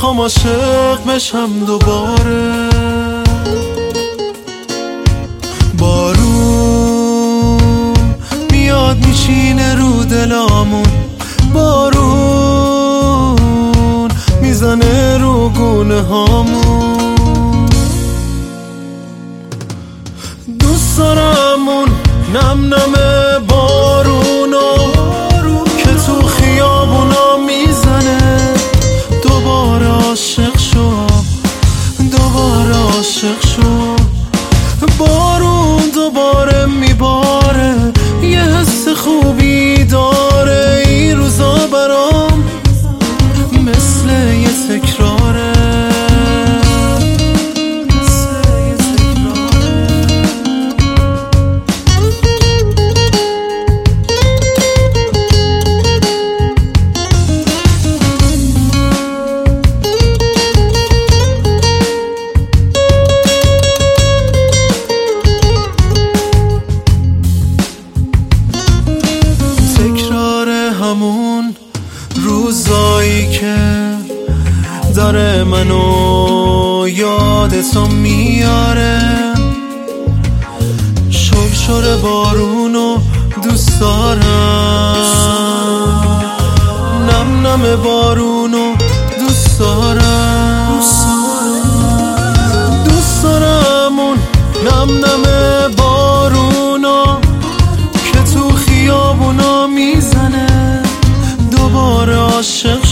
میخوام عاشق بشم دوباره. بارون میاد میشینه رو دلامون، بارون میزنه رو گونه هامون. دوست دارمون نم نم بارونو که تو خیابونا میزنه. دوباره عاشق شو، دوباره عاشق شو. بارون دوباره میباره، یه حس خوبی داره. این روزا برام مثل یه تکراره. همون روزایی که داره منو یادتو میاره. شرشر بارونو دوست دارم، نم نم بارونو دوست دارم. دوست دارم اون نم نم بارونو که تو خیابونا میزنه. دوباره عاشق